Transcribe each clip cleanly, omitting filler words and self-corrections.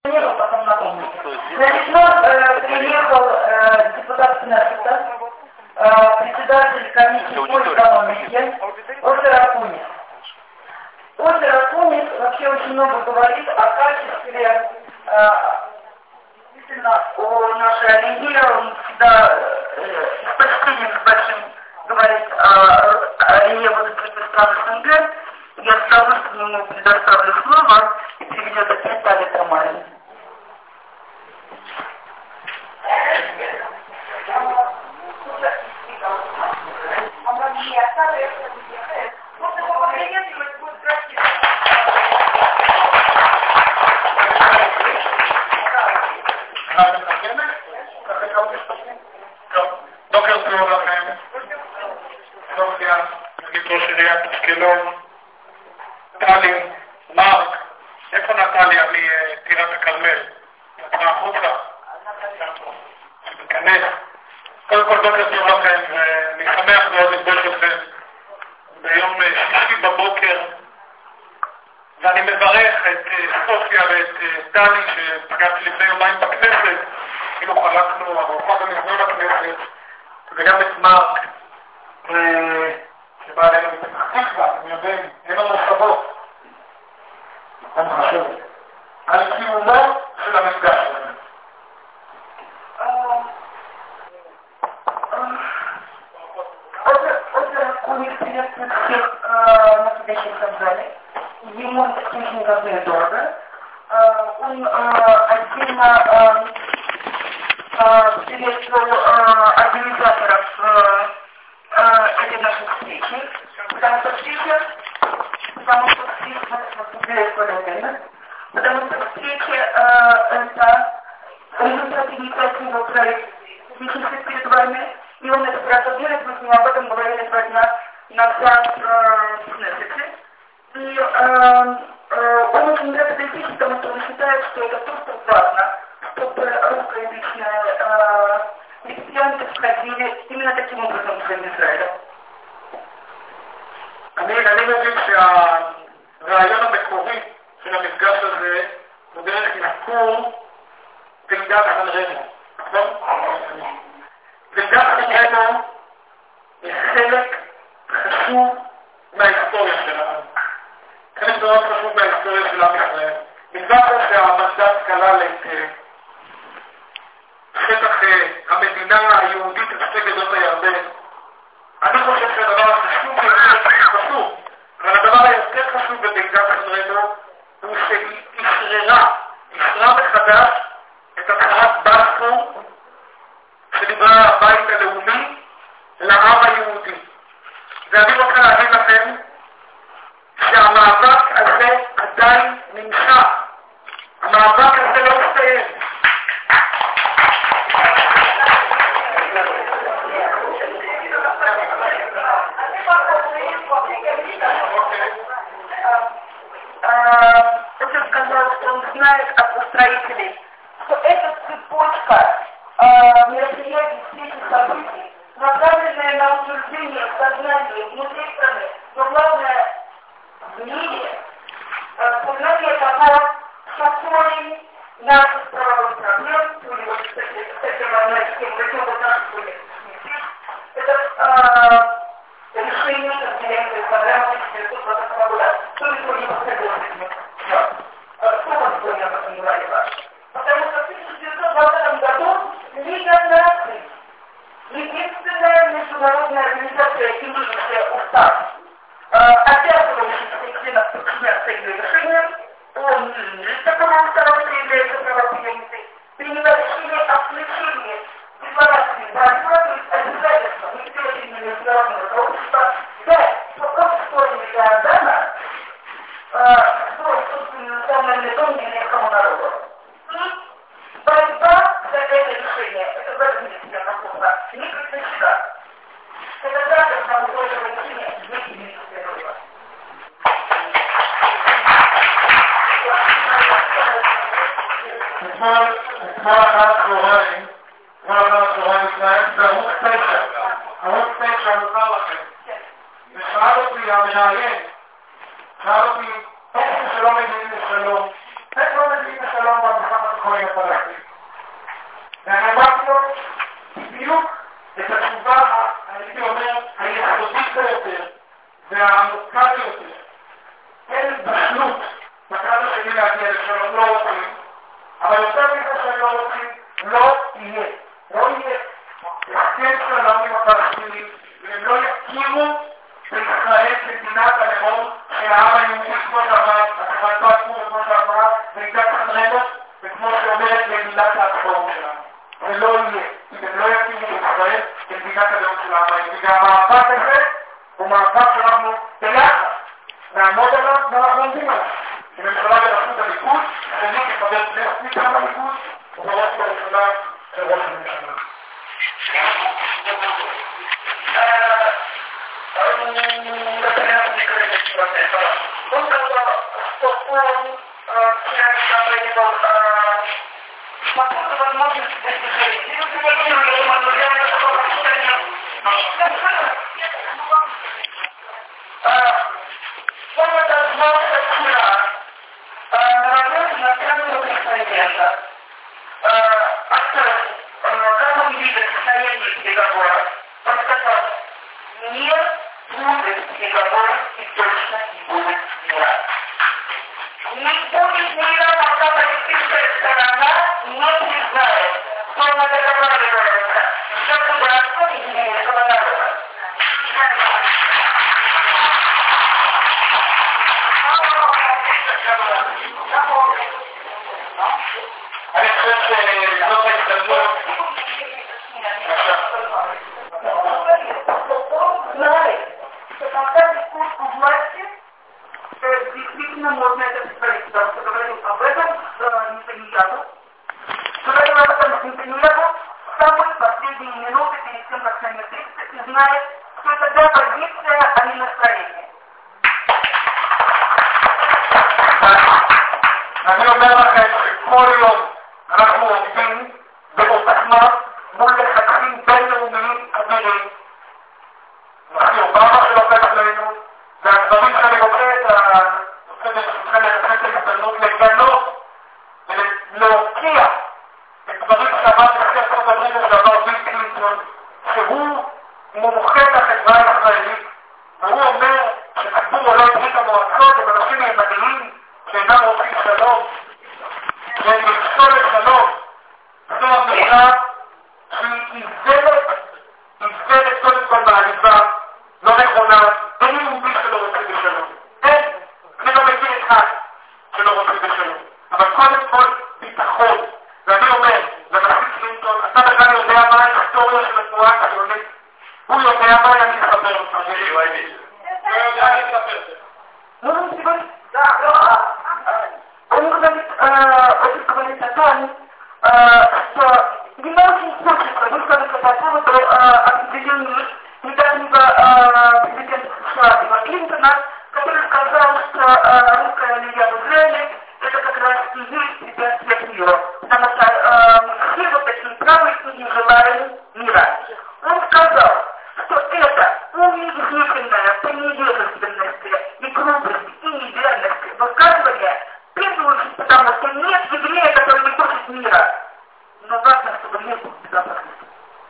Потом напомню. Значит, приехал депутат Кнессета, председатель комиссии по экономике Оскар Акунис. Оскар Акунис вообще очень много говорит о качестве, действительно, о нашей Оливье. Он всегда с почтением с большим говорит о Оливье вот этих стран СНГ. Я с удовольствием ему предоставлю слово и приведет опять Таля Тамарин. בוקר טוב לכם, סופיה, נגיד ראש עיריית אשקלון, טלי, מרק, איפה נטליה מטירת הכרמל? יצאה החוצה, שתיכנס. קודם כל בוקר טוב לכם, ואני שמח מאוד לפגוש אתכם ביום שישי בבוקר, ואני מברך את סופיה ואת טלי שפגשתי לפני יומיים בכנסת, כאילו חלקנו ארוחה במזנון הכנסת, וגם את מרק שבא אלינו מפתח תקווה, אני יודע, אין לנו חוות. אני חושב על קיומו של המפגש שלנו. Акунис приветствует всех находящихся в зале. Ему это очень важно и дорого. Он отдельно приветствовал организаторов этой нашей встречи, потому что встреча это результат инициативы проекта «Личности перед вами», и он это хорошо делает, мы с ним об этом говорили 2 дня назад в Кнессете. И он очень нравится здесь, потому что он считает, что это то, что важно, чтобы русскоязычные христиане входили именно таким образом в Израиль. אני מבין שהרעיון המקורי של המפגש הזה הוא דרך אזכור ועידת סן-רמו, נכון? ועידת סן-רמו היא חלק חשוב מההיסטוריה שלנו. חלק מאוד חשוב מההיסטוריה של עם ישראל. מלבד שהמנדט כלל את שטח המדינה היהודית את שתי גדות הירדן, אני חושב שהדבר החשוב חשוב, אבל הדבר היותר חשוב בוועידת סן-רמו הוא שהיא אישרה מחדש את הצהרת בלפור שדיברה על הבית הלאומי לעם היהודי. ואני רוצה להגיד לכם שהמאבק הזה עדיין נמשך. המאבק הזה לא מסתיים. Он сказал, что он знает от устроителей, что эта цепочка мероприятий, встреч и событий, направленная на утверждение сознания внутри страны, но главное в мире, сознание того, что корень наших правовых проблем, или вот, кстати, война с тем, зачем вот наши были, это решение разделения программы 1920 года. Что вы сегодня последовательно? Что вам сегодня об этом говорила? Потому что в 1920 году Лига наций, единственная международная организация, имеющая устав, обязывающая своих членов подчиняться ее решениям, он не такого устава, что является правоприемницей, приняла решение о включении декларации Бальфура, то есть обязательства нетерпения международного сообщества, дать спокойствие Иордана свой собственный национальный дом еврейскому народу. И борьба за это решение, это в этом месте напомнила, не прекращена. Это также нам тоже решение не инициировало. אתמול אחר הצהריים התנהל בערוץ 9. ערוץ 9 מוכר לכם. ושאל אותי המראיין, שאל אותי איך שלא מגיעים לשלום, איך לא מגיעים לשלום במלחמה רוצים להגיע לשלום, לא רוצים, אבל יותר מזה שהם לא רוצים, לא יהיה. לא יהיה הסכם שלום עם הפלסטינים, והם לא יכירו בישראל כמדינת הלאום של העם היהודי, כמו שאמר, הצהרת בלפור, וכמו שאמר, ועידת סן רמו, וכמו שאומרת מגילת העצמאות שלנו. זה לא יהיה, אם הם לא יכירו בישראל כמדינת הלאום של העם היהודי. והמאבק הזה הוא מאבק שאנחנו ביחד נעמוד עליו ואנחנו עומדים עליו. כממשלה בראשות הליכוד, אני כחבר כנסת מטעם הליכוד, ובראש ובראשונה של ראש הממשלה. אני אומר לכם שכל יום אנחנו עובדים בעוצמה מול לחצים בינלאומיים אדירים. אנחנו אובמה שלוחץ עלינו, והדברים שאני רוצה לנצל הזדמנות לגנות ולהוקיע את דברים שאמר נשיא ארצות הברית לשעבר ביל קלינטון, שהוא מומחה לחברה הישראלית, והוא אומר שציבור עולי ברית המועצות הם אנשים ימניים שאינם רוצים שלום, והם יפסול לשלום. זו אמירה שהיא איזלת קודם כל מעליבה, לא נכונה, אין יהודי שלא רוצה בשלום. אין, אני לא מכיר אחד שלא רוצה בשלום. אבל קודם כל ביטחון. ואני אומר, לנשיא קלינטון, אתה בכלל יודע מה ההיסטוריה של התנועה הציונית? הוא יודע מה אני אספר אותך. הוא יודע אני אספר את זה. לא, אני סיבת. אני מתכוונת כאן, не очень хочется высказаться по поводу определений недавнего президента США Билла Клинтона, который сказал, что русская алия в Израиле это как раз и есть препятствие к миру, потому что мы все вот такие правые и не желаем мира. Он сказал, что это унизительное по невежественности и глупости и неверности высказывание, в первую очередь, потому что нет еврея, который не хочет мира. Но важно, чтобы не было безопасности.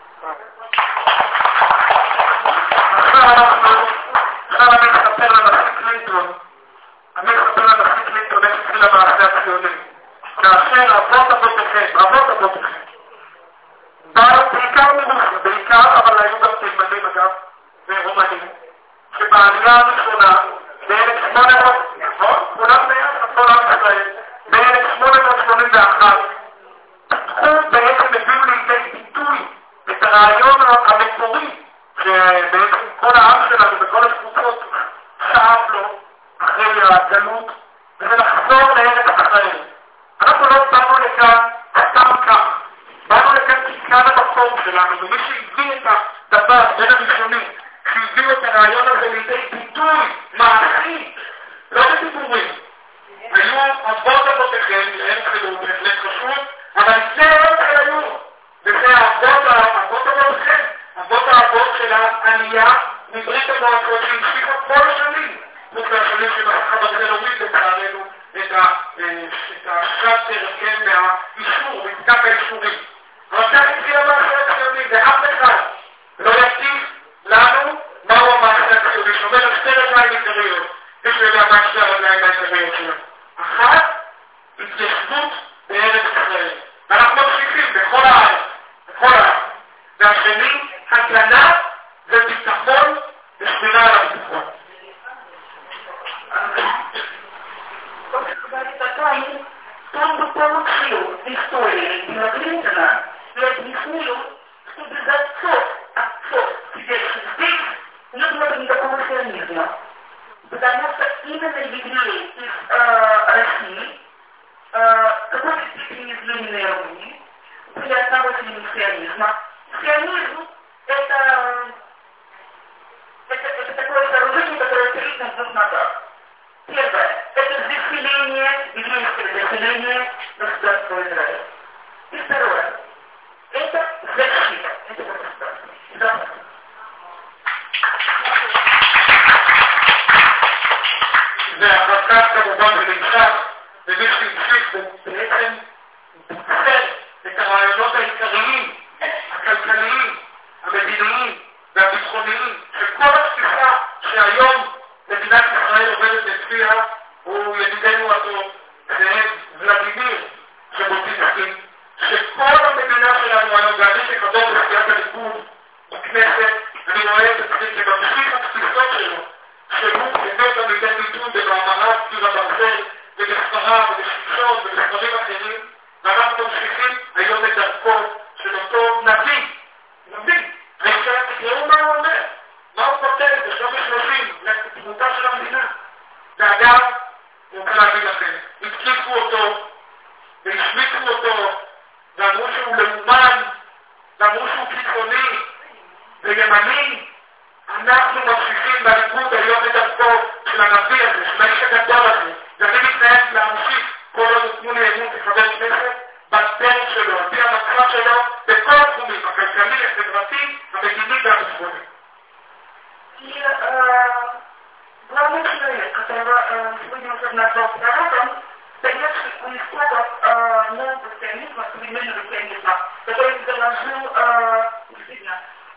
עכשיו אני אספר לנשיא קלינטון איך התחיל המעשה הציוני. כאשר אבות אבותיכם, באו בעיקר מרוסיה, בעיקר, אבל היו גם תימנים אגב, ורומנים, שבעלייה הראשונה, ב-1800, נכון? כולם ביחד, כל עם ישראל, ב-1881, בעצם הביאו לידי ביטוי את הרעיון המקורי שבעצם כל העם שלנו בכל התפוצות שאף לו אחרי הגלות, וזה לחזור לארץ ישראל. אנחנו לא באנו לכאן סתם כך, באנו לכאן כי כאן המקום שלנו, ומי שהביא את הדבר בין הראשונים, שהביא את הרעיון הזה לידי ביטוי מעשי, לא בדיבורים. היו אבות אבותיכם, אין חילוק, בהחלט חשוב, אבל זה היו, וזה אבות אבותיכם, אבות האבות של העלייה מברית המועצות שהמשיכה כל השנים, חוץ מהשנים שמחכה ברזל הוריד לצערנו את השטר, כן, מהאישור, מפקק האישורים. אבל כך התחיל המעשה הציוני, ואף אחד לא יטיף לנו מהו המעשה הציוני, שאומר על שתי רגליים עיקריות, יש יודע מה שתי הרגליים העיקריות שלנו. אחת, אחדות בארץ ישראל. ואנחנו ממשיכים בכל הארץ, בכל הארץ. והשני, הגנה וביטחון ושמירה על הביטחון. Там бы получил в истории Билла Клинтона и объяснил, что без отцов, сидящих здесь, не было бы никакого сионизма. Потому что именно евреи из России, в какой-то степени из Ленина и Руни, были основателями сионизма. Сионизм – это такое сооружение, которое стоит на двух ногах. Первое – это заселение, еврейское заселение государства Израиля. И второе – это защита этого государства. והחלטת כמובן ונמשך, ומי שהמשיך בעצם בוחר את הרעיונות העיקריים, הכלכליים, המדיניים והביטחוניים של כל התפיסה שהיום מדינת ישראל עובדת לפיה, הוא ידידנו הטוב, זאב ולדימיר ז'בוטינסקי, שכל המדינה שלנו היום, ואני כחבר בסיעת הליכוד בכנסת, אני רואה את עצמי כממשיך התפיסות שלו, שהוא הביא אותם לידי ביטוי במאמריו קיר הברזל ובספריו ובשמשון ובספרים אחרים, ואנחנו ממשיכים היום את דרכו של אותו נביא. תקראו מה הוא אומר, מה הוא כותב בשנות ה-30 לדמותה של המדינה. ואגב, אני רוצה להגיד לכם, התקיפו אותו והשמיצו אותו ואמרו שהוא לאומן ואמרו שהוא קיצוני וימני. אנחנו ממשיכים בליכוד היום את דרכו של הנביא הזה, של האיש הגדול הזה, ואני מתנהג להמשיך כל עוד נתנו לי אמון כחבר כנסת בדרך שלו, על פי המצב שלו, בכל התחומים, הכלכלי, החברתי, המדיני והביטחוני. И главный человек, которого сегодня уже назвал пророком, стоявший у истоков нового сионизма, современного сионизма, который заложил действительно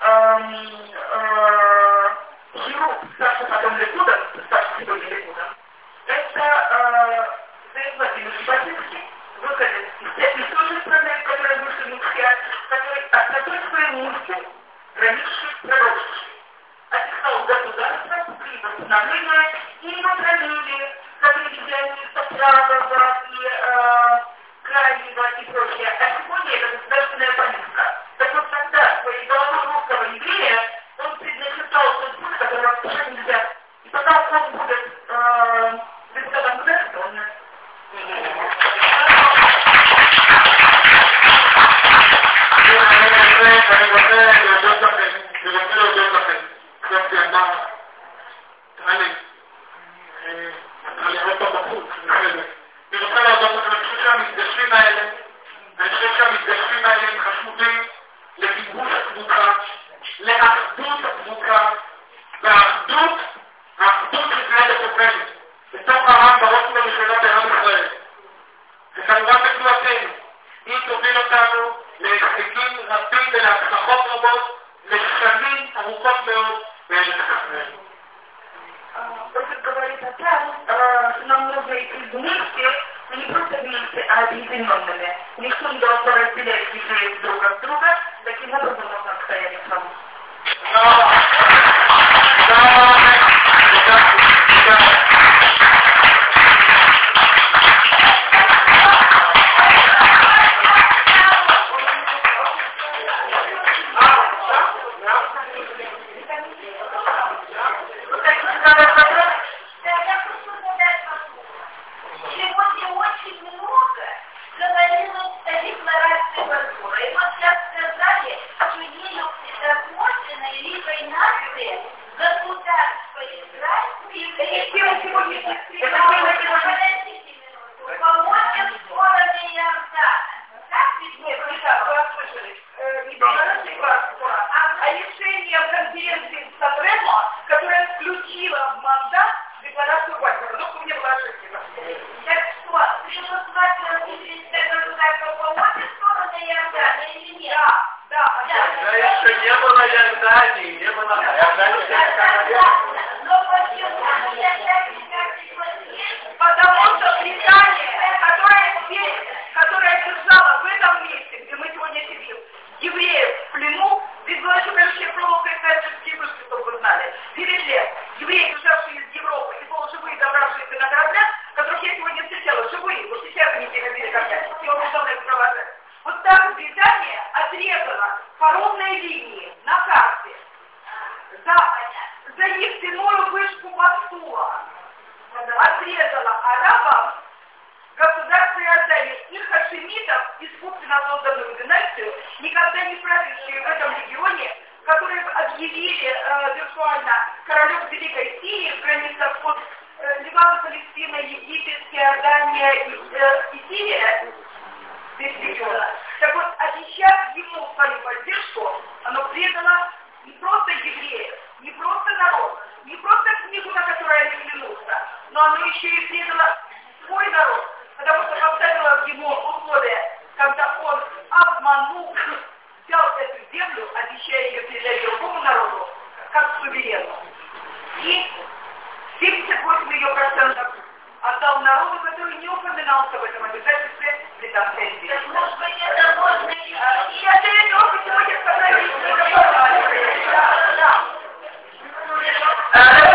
Хирург, старший потом Ликуда, старший сегодня Ликуда, это Зеев Владимир Жбатинский, выходец из той же страны, которая вышла в Мексия, который отсадил свою музыку, граничный, пророчащий, описал государство, при восстановлении, и его травили, как ревизиониста правого и крайнего и прочее. А сегодня это государственная политика. Так вот тогда своей головой русского еврея он предначертал тот путь, который вообще нельзя. И пока он будет депутатом государства, он שהמפגשים האלה הם חשובים לגיבוש הקבוצה, לאחדות הקבוצה, והאחדות שתהיה לתוכנית, בתוך העם בראש ובראשונה בעם ישראל. וכמובן בתנועתנו, היא תוביל אותנו להישגים רבים ולהצלחות רבות, לשנים ארוכות מאוד בארץ ישראל. Очень говорит о том, что нам нужно идти вместе, но не просто вместе, а объединенными. Никто не должен разделять евреев друг от друга, таким образом можно отстоять страну. Потому что Британия, которая теперь паромной линии на карте за нефтяную вышку Бастула отрезала арабам государственное отдание и хашемитов, искусственно созданную династию, никогда не правившие в этом регионе, которые объявили виртуально королем Великой Сирии в границах от Ливана, Палестина, Египет, Иордания и Сирия, весь регион. Так вот, обещав ему свою поддержку, оно предало не просто евреев, не просто народ, не просто книгу, на которой они клянутся, но оно еще и предало свой народ, потому что поставило ему условия, когда он обманул, взял эту землю, обещая ее передать другому народу, как суверенную. И 78 ее процентов отдал народу, который не упоминался в этом обязательстве Британской империи. Может быть, это можно и... Я сегодня сказала,